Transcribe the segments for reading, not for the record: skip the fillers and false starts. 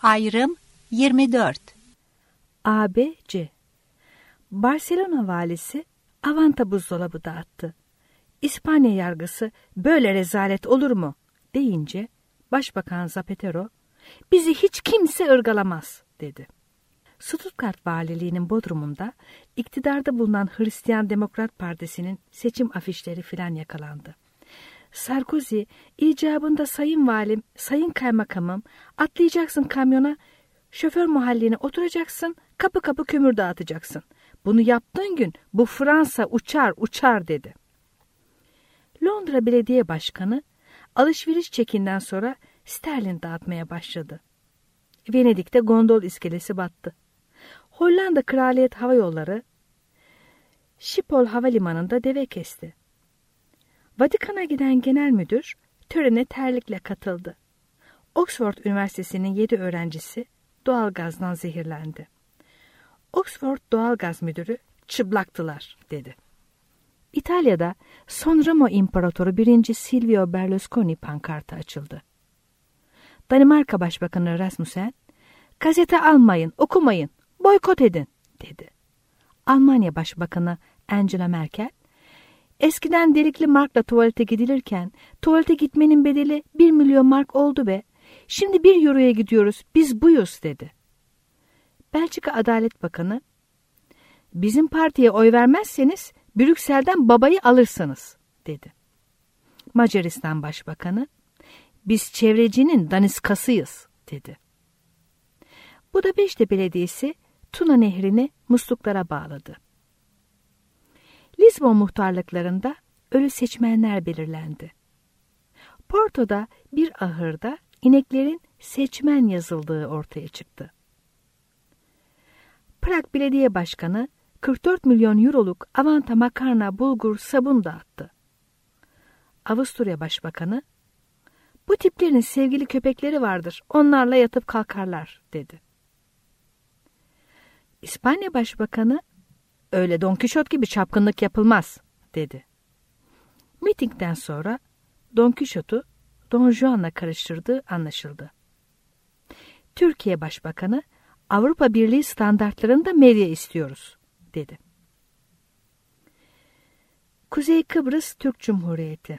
Ayrım 24. ABC. Barcelona valisi Avanta buzdolabı dağıttı. İspanya yargısı böyle rezalet olur mu deyince Başbakan Zapatero bizi hiç kimse ırgalamaz dedi. Stuttgart valiliğinin bodrumunda iktidarda bulunan Hristiyan Demokrat Partisi'nin seçim afişleri filan yakalandı. Sarkozy icabında sayın valim, sayın kaymakamım atlayacaksın kamyona, şoför muhalline oturacaksın, kapı kapı kömür dağıtacaksın. Bunu yaptığın gün bu Fransa uçar dedi. Londra Belediye Başkanı alışveriş çekinden sonra sterlin dağıtmaya başladı. Venedik'te gondol iskelesi battı. Hollanda Kraliyet Hava Yolları Schiphol Havalimanı'nda deve kesti. Vatikan'a giden genel müdür törene terlikle katıldı. Oxford Üniversitesi'nin 7 öğrencisi doğalgazdan zehirlendi. Oxford doğalgaz müdürü çıplaktılar dedi. İtalya'da Son Remo İmparatoru 1. Silvio Berlusconi pankartı açıldı. Danimarka Başbakanı Rasmussen, gazete almayın, okumayın, boykot edin dedi. Almanya Başbakanı Angela Merkel, eskiden delikli markla tuvalete gidilirken tuvalete gitmenin bedeli 1 milyon mark oldu be. Şimdi 1 euroya gidiyoruz, biz buyuz dedi. Belçika Adalet Bakanı, bizim partiye oy vermezseniz Brüksel'den babayı alırsınız dedi. Macaristan Başbakanı, biz çevrecinin daniskasıyız dedi. Budapeşte Belediyesi Tuna Nehri'ni musluklara bağladı. Lizbon muhtarlıklarında ölü seçmenler belirlendi. Porto'da bir ahırda ineklerin seçmen yazıldığı ortaya çıktı. Prag Belediye Başkanı 44 milyon euroluk Avanta makarna, bulgur, sabun dağıttı. Avusturya Başbakanı, bu tiplerin sevgili köpekleri vardır, onlarla yatıp kalkarlar dedi. İspanya Başbakanı, öyle Don Kişot gibi çapkınlık yapılmaz dedi. Mitingden sonra Don Kişot'u Don Juan'la karıştırdığı anlaşıldı. Türkiye Başbakanı, Avrupa Birliği standartlarında medya istiyoruz dedi. Kuzey Kıbrıs Türk Cumhuriyeti.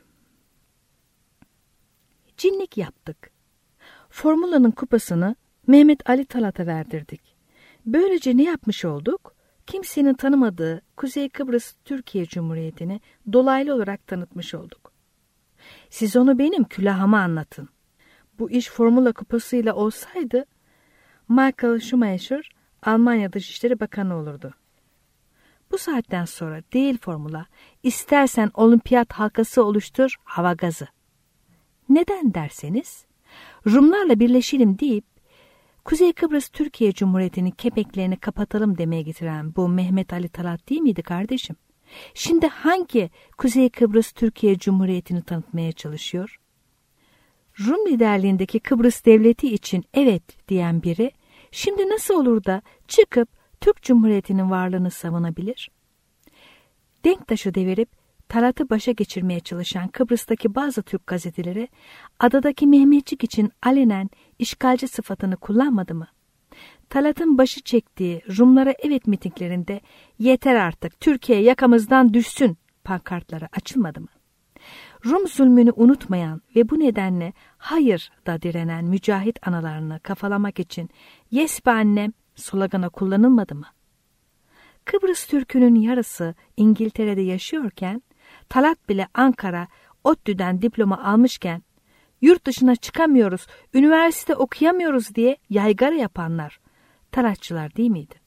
Cinlik yaptık. Formula'nın kupasını Mehmet Ali Talat'a verdirdik. Böylece ne yapmış olduk? Kimsenin tanımadığı Kuzey Kıbrıs Türkiye Cumhuriyeti'ni dolaylı olarak tanıtmış olduk. Siz onu benim külahıma anlatın. Bu iş Formula kupasıyla olsaydı Michael Schumacher Almanya Dışişleri Bakanı olurdu. Bu saatten sonra değil Formula, istersen olimpiyat halkası oluştur, hava gazı. Neden derseniz, Rumlarla birleşelim deyip Kuzey Kıbrıs Türkiye Cumhuriyeti'nin kepeklerini kapatalım demeye getiren bu Mehmet Ali Talat değil miydi kardeşim? Şimdi hangi Kuzey Kıbrıs Türkiye Cumhuriyeti'ni tanıtmaya çalışıyor? Rum liderliğindeki Kıbrıs Devleti için evet diyen biri, şimdi nasıl olur da çıkıp Türk Cumhuriyeti'nin varlığını savunabilir? Denktaş'ı devirip Talat'ı başa geçirmeye çalışan Kıbrıs'taki bazı Türk gazeteleri adadaki Mehmetçik için alenen işgalci sıfatını kullanmadı mı? Talat'ın başı çektiği Rumlara evet mitinglerinde yeter artık Türkiye yakamızdan düşsün pankartları açılmadı mı? Rum zulmünü unutmayan ve bu nedenle hayır da direnen mücahit analarını kafalamak için yes be annem sloganı kullanılmadı mı? Kıbrıs Türk'ünün yarısı İngiltere'de yaşıyorken Talat bile Ankara, ODTÜ'den diploma almışken yurt dışına çıkamıyoruz, üniversite okuyamıyoruz diye yaygara yapanlar Talatçılar değil miydi?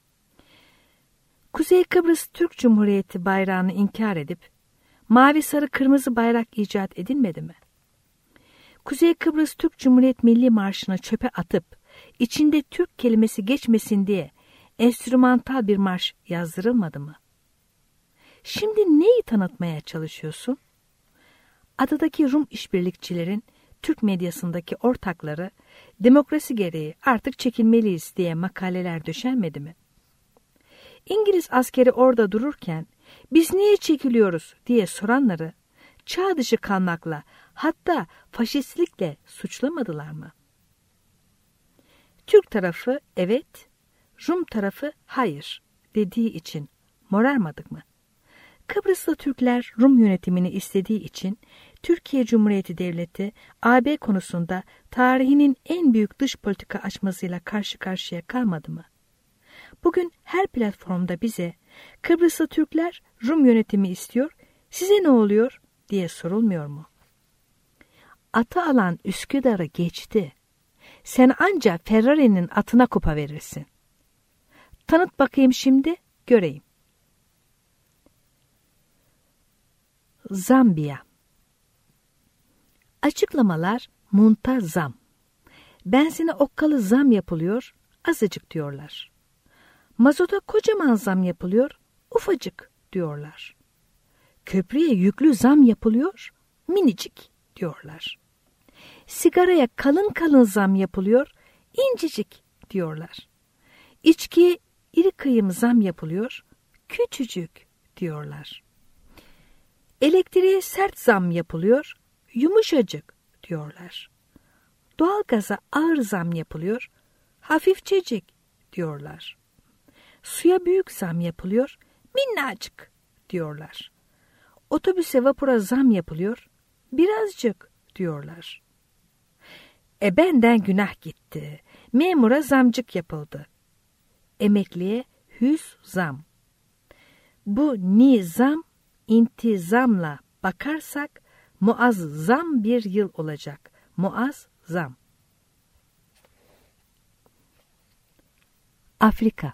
Kuzey Kıbrıs Türk Cumhuriyeti bayrağını inkar edip mavi sarı kırmızı bayrak icat edilmedi mi? Kuzey Kıbrıs Türk Cumhuriyet Milli Marşı'nı çöpe atıp içinde Türk kelimesi geçmesin diye enstrümantal bir marş yazdırılmadı mı? Şimdi neyi tanıtmaya çalışıyorsun? Adadaki Rum işbirlikçilerin Türk medyasındaki ortakları demokrasi gereği artık çekilmeliyiz diye makaleler döşenmedi mi? İngiliz askeri orada dururken biz niye çekiliyoruz diye soranları çağ dışı kalmakla hatta faşistlikle suçlamadılar mı? tarafı evet, Rum tarafı hayır dediği için morarmadık mı? Kıbrıslı Türkler Rum yönetimini istediği için Türkiye Cumhuriyeti Devleti AB konusunda tarihinin en büyük dış politika açmasıyla karşı karşıya kalmadı mı? Bugün her platformda bize Kıbrıslı Türkler Rum yönetimi istiyor, size ne oluyor diye sorulmuyor mu? Atı alan Üsküdar'ı geçti. Sen anca Ferrari'nin atına kupa verirsin. Tanıt bakayım şimdi, göreyim. Zambiya. Açıklamalar muntazam. Benzine okkalı zam yapılıyor, azıcık diyorlar. Mazota kocaman zam yapılıyor, ufacık diyorlar. Köprüye yüklü zam yapılıyor, minicik diyorlar. Sigaraya kalın kalın zam yapılıyor, incecik diyorlar. İçkiye iri kıyım zam yapılıyor, küçücük diyorlar. Elektriğe sert zam yapılıyor, yumuşacık diyorlar. Doğalgaza ağır zam yapılıyor, hafifçecik diyorlar. Suya büyük zam yapılıyor, minnacık diyorlar. Otobüse vapura zam yapılıyor, birazcık diyorlar. Benden günah gitti, memura zamcık yapıldı. Emekliye hüz zam. Bu nizam, intizamla bakarsak muazzam bir yıl olacak. Muazzam. Afrika.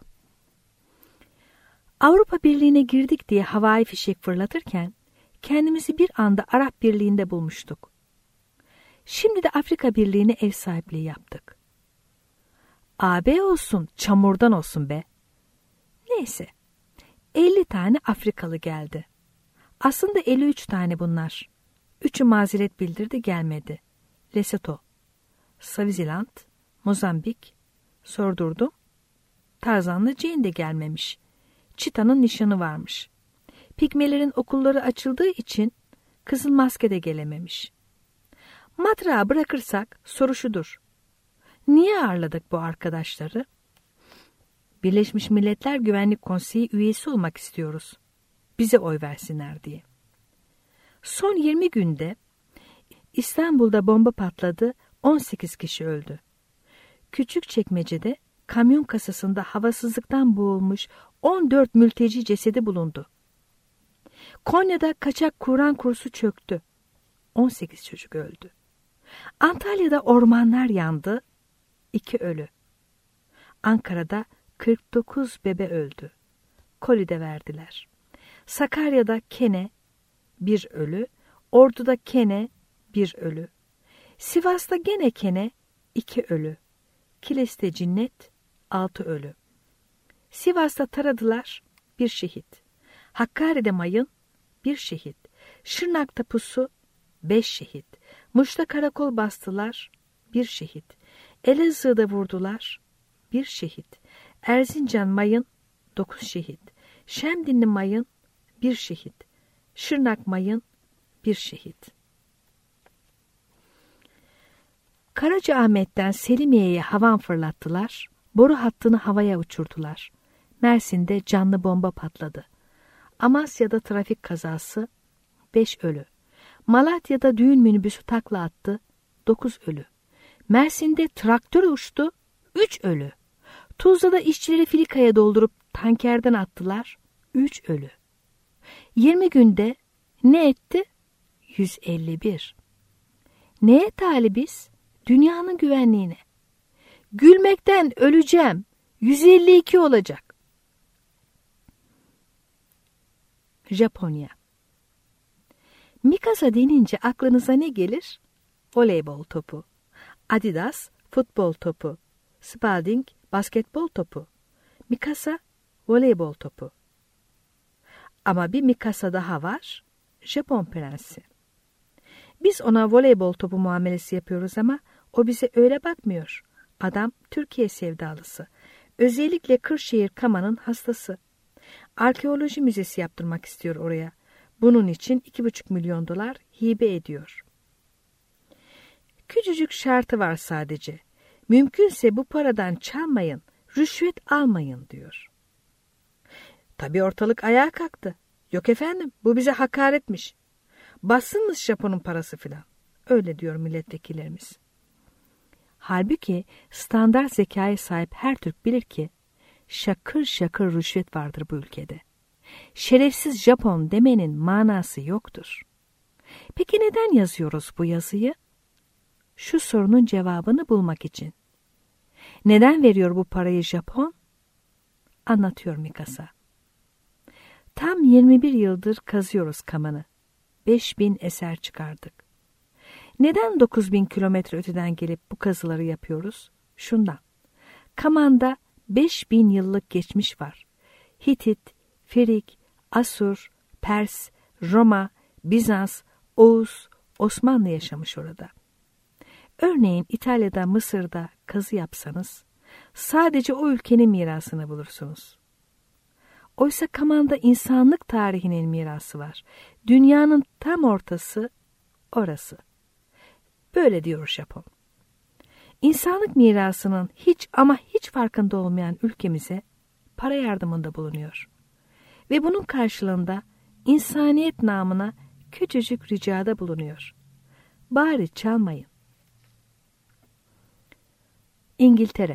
Avrupa Birliği'ne girdik diye havai fişek fırlatırken kendimizi bir anda Arap Birliği'nde bulmuştuk. Şimdi de Afrika Birliği'ne ev sahipliği yaptık. AB olsun, çamurdan olsun be. Neyse, 50 tane Afrikalı geldi. Aslında 53 tane bunlar. 3'ü mazeret bildirdi, gelmedi. Lesotho, Swaziland, Mozambik. Sordurdum. Tarzan'la Jane de gelmemiş. Çita'nın nişanı varmış. Pigmelerin okulları açıldığı için Kızıl Maske de gelememiş. Matrağı bırakırsak soru şudur. Niye ağırladık bu arkadaşları? Birleşmiş Milletler Güvenlik Konseyi üyesi olmak istiyoruz. Bize oy versinler diye. Son 20 günde İstanbul'da bomba patladı, 18 kişi öldü. Küçükçekmece'de kamyon kasasında havasızlıktan boğulmuş 14 mülteci cesedi bulundu. Konya'da kaçak Kur'an kursu çöktü. 18 çocuk öldü. Antalya'da ormanlar yandı. 2 ölü. Ankara'da 49 bebe öldü. Koli'de verdiler. Sakarya'da kene 1 ölü. Ordu'da kene 1 ölü. Sivas'ta gene kene 2 ölü. Kilis'te cinnet 6 ölü. Sivas'ta taradılar 1 şehit. Hakkari'de mayın 1 şehit. Şırnak'ta pusu 5 şehit. Muş'ta karakol bastılar 1 şehit. Elazığ'da vurdular 1 şehit. Erzincan mayın 9 şehit. Şemdinli mayın 1 şehit. Şırnak mayın 1 şehit. Karacaahmet'ten Selimiye'ye havan fırlattılar. Boru hattını havaya uçurdular. Mersin'de canlı bomba patladı. Amasya'da trafik kazası 5 ölü. Malatya'da düğün minibüsü takla attı 9 ölü. Mersin'de traktör uçtu 3 ölü. Tuzla'da işçileri filikaya doldurup tankerden attılar 3 ölü. 20 günde ne etti? 151. Neye talibiz? Dünyanın güvenliğine. Gülmekten öleceğim. 152 olacak. Japonya. Mikasa denince aklınıza ne gelir? Voleybol topu. Adidas futbol topu. Spalding basketbol topu. Mikasa voleybol topu. Ama bir Mikasa daha var. Japon prensi. Biz ona voleybol topu muamelesi yapıyoruz ama o bize öyle bakmıyor. Adam Türkiye sevdalısı. Özellikle Kırşehir Kama'nın hastası. Arkeoloji müzesi yaptırmak istiyor oraya. Bunun için 2,5 milyon dolar hibe ediyor. Küçücük şartı var sadece. Mümkünse bu paradan çalmayın, rüşvet almayın diyor. Tabii ortalık ayağa kalktı. Yok efendim, bu bize hakaretmiş. Bassın mı Japon'un parası filan? Öyle diyor milletvekillerimiz. Halbuki standart zekaya sahip her Türk bilir ki şakır şakır rüşvet vardır bu ülkede. Şerefsiz Japon demenin manası yoktur. Peki neden yazıyoruz bu yazıyı? Şu sorunun cevabını bulmak için. Neden veriyor bu parayı Japon? Anlatıyor Mikasa. Tam 21 yıldır kazıyoruz kamanı. 5000 eser çıkardık. Neden 9000 kilometre öteden gelip bu kazıları yapıyoruz? Şundan. Kaman'da 5000 yıllık geçmiş var. Hitit, Ferik, Asur, Pers, Roma, Bizans, Oğuz, Osmanlı yaşamış orada. Örneğin İtalya'da, Mısır'da kazı yapsanız sadece o ülkenin mirasını bulursunuz. Oysa Kaman'da insanlık tarihinin mirası var. Dünyanın tam ortası orası. Böyle diyor Japon. İnsanlık mirasının hiç ama hiç farkında olmayan ülkemize para yardımında bulunuyor. Ve bunun karşılığında insaniyet namına küçücük ricada bulunuyor. Bari çalmayın. İngiltere.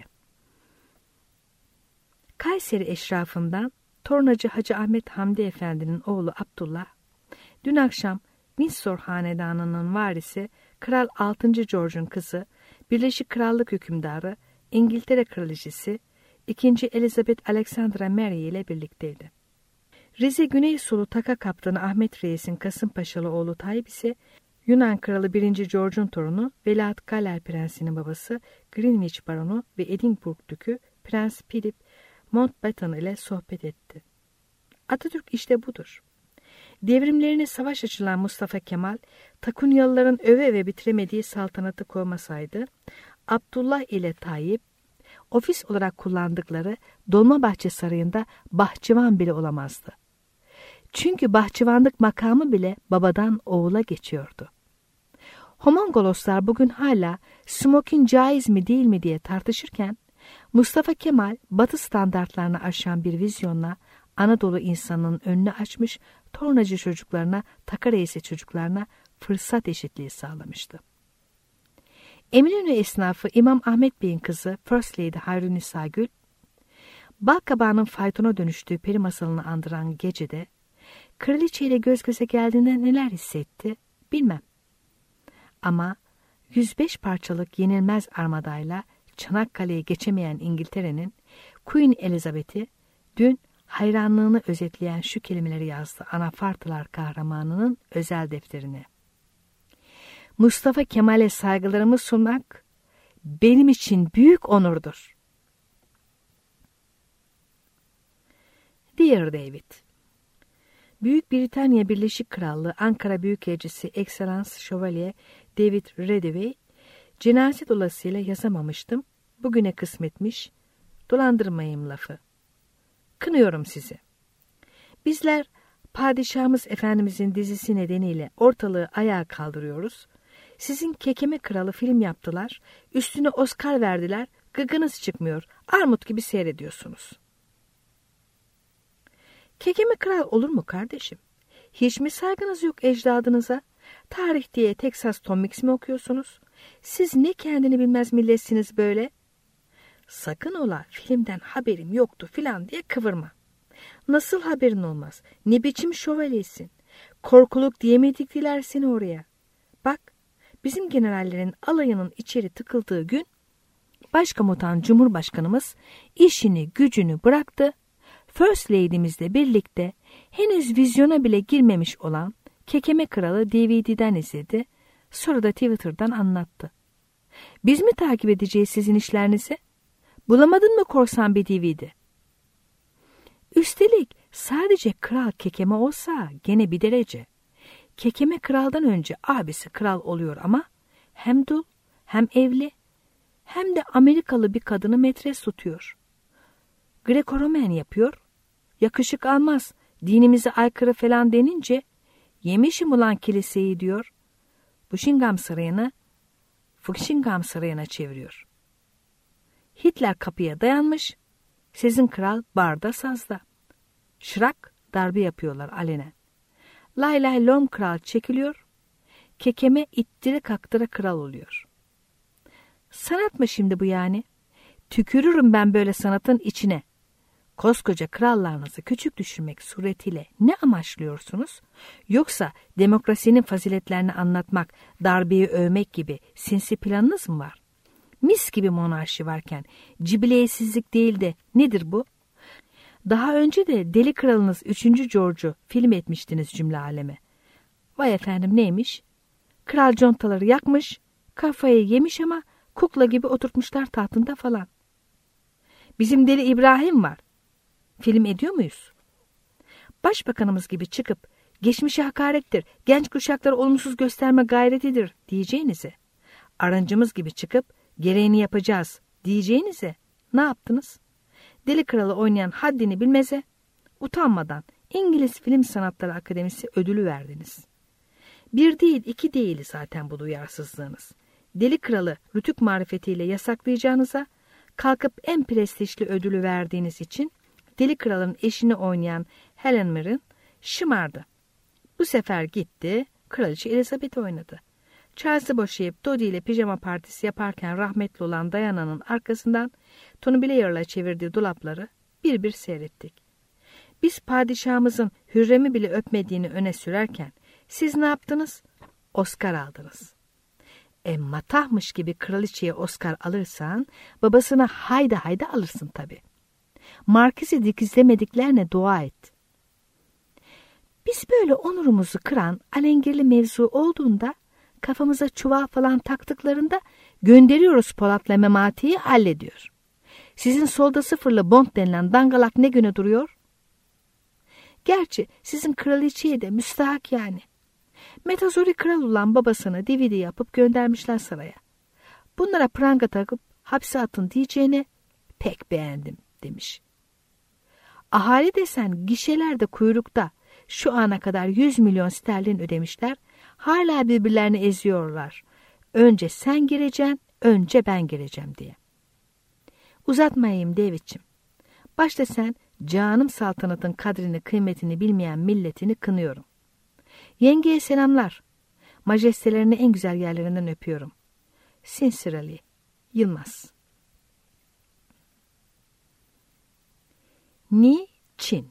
Kayseri eşrafından Tornacı Hacı Ahmet Hamdi Efendi'nin oğlu Abdullah, dün akşam Windsor hanedanının varisi Kral 6. George'un kızı, Birleşik Krallık hükümdarı, İngiltere Kraliçesi 2. Elizabeth Alexandra Mary ile birlikteydi. Rize Güneysulu Taka Kaptanı Ahmet Reis'in Kasımpaşalı oğlu Tayyip ise Yunan Kralı 1. George'un torunu Veliaht Galler Prensi'nin babası Greenwich Baronu ve Edinburgh Dükü Prens Philip Mountbatten ile sohbet etti. Atatürk işte budur. Devrimlerine savaş açılan Mustafa Kemal, Takunyalıların öve ve bitiremediği saltanatı kovmasaydı, Abdullah ile Tayyip, ofis olarak kullandıkları Dolmabahçe Sarayı'nda bahçıvan bile olamazdı. Çünkü bahçıvanlık makamı bile babadan oğula geçiyordu. Homongoloslar bugün hala smoking caiz mi değil mi diye tartışırken, Mustafa Kemal Batı standartlarını aşan bir vizyonla Anadolu insanının önünü açmış, tornacı çocuklarına, Taka Reisi çocuklarına fırsat eşitliği sağlamıştı. Eminönü esnafı İmam Ahmet Bey'in kızı First Lady Hayrunisa Gül, balkabağının faytona dönüştüğü peri masalını andıran gecede, kraliçeyle göz göze geldiğinde neler hissetti bilmem. Ama 105 parçalık yenilmez armadayla Çanakkale'ye geçemeyen İngiltere'nin Queen Elizabeth'i dün hayranlığını özetleyen şu kelimeleri yazdı Anafartılar kahramanının özel defterine. Mustafa Kemal'e saygılarımı sunmak benim için büyük onurdur. Dear David, Büyük Britanya Birleşik Krallığı Ankara Büyükelçisi Excellence Şövalye David Redaway, cenaze dolayısıyla yazamamıştım, bugüne kısmetmiş, dolandırmayayım lafı. Kınıyorum sizi. Bizler Padişahımız Efendimizin dizisi nedeniyle ortalığı ayağa kaldırıyoruz. Sizin Kekeme Kralı film yaptılar, üstüne Oscar verdiler, gıgınız çıkmıyor, armut gibi seyrediyorsunuz. Kekeme Kral olur mu kardeşim? Hiç mi saygınız yok ecdadınıza? Tarih diye Texas Tom Mix mi okuyorsunuz? Siz ne kendini bilmez milletsiniz böyle? Sakın ola filmden haberim yoktu filan diye kıvırma. Nasıl haberin olmaz? Ne biçim şövalyesin? Korkuluk diye mi diktiler seni oraya? Bak, bizim generallerin alayının içeri tıkıldığı gün Başkomutan Cumhurbaşkanımız işini gücünü bıraktı. First Lady'mizle birlikte henüz vizyona bile girmemiş olan Kekeme Kralı DVD'den izledi. Sonra da Twitter'dan anlattı. Biz mi takip edeceğiz sizin işlerinizi? Bulamadın mı korsan bir DVD? Üstelik sadece Kral Kekeme olsa gene bir derece. Kekeme kraldan önce abisi kral oluyor ama hem dul hem evli hem de Amerikalı bir kadını metres tutuyor. Greco-Romen yapıyor. Yakışık almaz, dinimize aykırı falan denince yemişim ulan kiliseyi diyor. Buckingham Sarayı'na çeviriyor. Hitler kapıya dayanmış, sizin kral barda sazda. Şırak darbe yapıyorlar alenen. Lay lay lom kral çekiliyor, kekeme ittire kaktıra kral oluyor. Sanat mı şimdi bu yani? Tükürürüm ben böyle sanatın içine. Koskoca krallarınızı küçük düşürmek suretiyle ne amaçlıyorsunuz? Yoksa demokrasinin faziletlerini anlatmak, darbeyi övmek gibi sinsi planınız mı var? Mis gibi monarşi varken cibiliyetsizlik değil de nedir bu? Daha önce de Deli Kralınız 3. George'u film etmiştiniz cümle aleme. Vay efendim neymiş? Kral contaları yakmış, kafayı yemiş ama kukla gibi oturtmuşlar tahtında falan. Bizim Deli İbrahim var. Film ediyor muyuz? Başbakanımız gibi çıkıp geçmişe hakarettir, genç kuşakları olumsuz gösterme gayretidir diyeceğinize, arancımız gibi çıkıp gereğini yapacağız diyeceğinize ne yaptınız? Deli Kralı oynayan haddini bilmeze, utanmadan İngiliz Film Sanatları Akademisi ödülü verdiniz. Bir değil, iki değil zaten bu duyarsızlığınız. Deli Kralı rütük marifetiyle yasaklayacağınıza, kalkıp en prestijli ödülü verdiğiniz için Deli Kral'ın eşini oynayan Helen Mirren şımardı. Bu sefer gitti, Kraliçe Elizabeth oynadı. Charles'ı boşayıp Dodi ile pijama partisi yaparken rahmetli olan Diana'nın arkasından Tony Blair'la çevirdiği dolapları bir bir seyrettik. Biz padişahımızın Hürrem'i bile öpmediğini öne sürerken siz ne yaptınız? Oscar aldınız. Matahmış gibi kraliçeye Oscar alırsan babasına hayda hayda alırsın tabii. Markizi dikizlemediklerine dua et. Biz böyle onurumuzu kıran alengirli mevzu olduğunda kafamıza çuval falan taktıklarında gönderiyoruz Polat'la Memati'yi hallediyor. Sizin solda sıfırlı Bond denilen dangalak ne güne duruyor? Gerçi sizin kraliçeye de müstahak yani. Metazori kral olan babasını DVD yapıp göndermişler saraya. Bunlara pranga takıp hapse atın diyeceğine pek beğendim demiş. Ahali desen gişelerde kuyrukta şu ana kadar 100 milyon sterlin ödemişler. Hala birbirlerini eziyorlar. Önce sen gireceksin, önce ben gireceğim diye. Uzatmayayım David'ciğim. Başta sen canım saltanatın kadrini kıymetini bilmeyen milletini kınıyorum. Yengeye selamlar. Majestelerini en güzel yerlerinden öpüyorum. Sincerely Yılmaz. Niçin?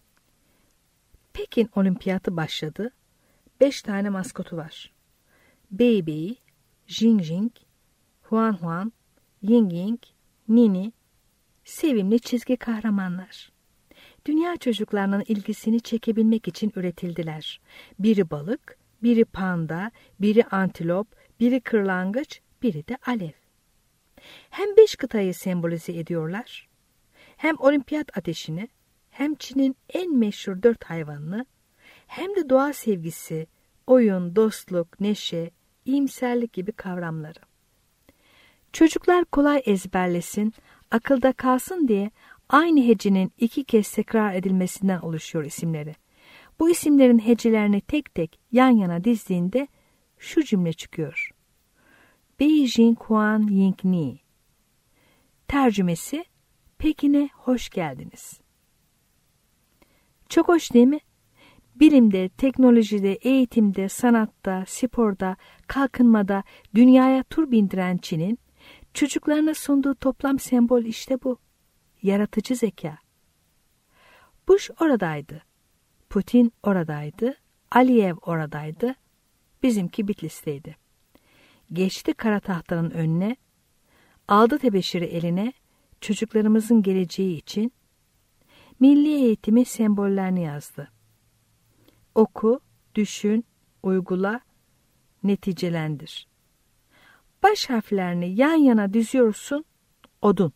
Pekin Olimpiyatı başladı. 5 tane maskotu var. Baby, Jing Jing, Huan Huan, Ying Ying, Nini, sevimli çizgi kahramanlar. Dünya çocuklarının ilgisini çekebilmek için üretildiler. Biri balık, biri panda, biri antilop, biri kırlangıç, biri de alev. Hem 5 kıtayı sembolize ediyorlar, hem olimpiyat ateşini, hem Çin'in en meşhur 4 hayvanını, hem de doğa sevgisi, oyun, dostluk, neşe, iyimserlik gibi kavramları. Çocuklar kolay ezberlesin, akılda kalsın diye aynı hecenin 2 kez tekrar edilmesinden oluşuyor isimleri. Bu isimlerin hecelerini tek tek yan yana dizdiğinde şu cümle çıkıyor. Beijing Huan Ying Ni. Tercümesi, Pekin'e hoş geldiniz. Çok hoş değil mi? Bilimde, teknolojide, eğitimde, sanatta, sporda, kalkınmada dünyaya tur bindiren Çin'in çocuklarına sunduğu toplam sembol işte bu. Yaratıcı zeka. Bush oradaydı. Putin oradaydı. Aliyev oradaydı. Bizimki Bitlis'teydi. Geçti kara tahtanın önüne, aldı tebeşiri eline, çocuklarımızın geleceği için milli eğitimi sembollerini yazdı. Oku, düşün, uygula, neticelendir. Baş harflerini yan yana diziyorsun, odun.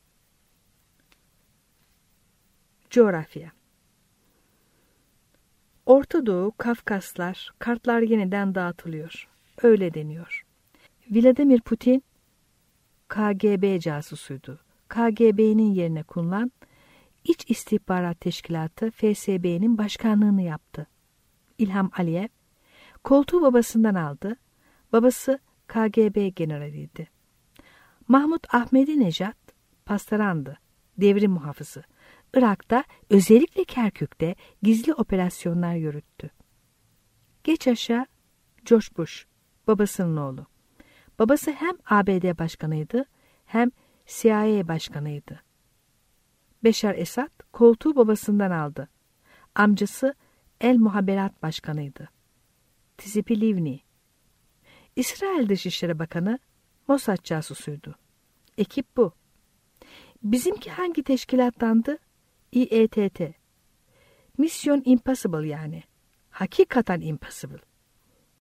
Coğrafya. Orta Doğu, Kafkaslar, kartlar yeniden dağıtılıyor. Öyle deniyor. Vladimir Putin, KGB casusuydu. KGB'nin yerine kurulan İç İstihbarat Teşkilatı FSB'nin başkanlığını yaptı. İlham Aliyev, koltuğu babasından aldı. Babası KGB generaliydi. Mahmut Ahmedinejad, pastarandı, devrim muhafızı. Irak'ta, özellikle Kerkük'te gizli operasyonlar yürüttü. Geç aşağı George Bush, babasının oğlu. Babası hem ABD başkanıydı hem CIA başkanıydı. Beşar Esad koltuğu babasından aldı. Amcası El Muhaberat başkanıydı. Tzipi Livni. İsrail Dışişleri Bakanı Mossad casusuydu. Ekip bu. Bizimki hangi teşkilattandı? İETT. Mission Impossible yani. Hakikaten impossible.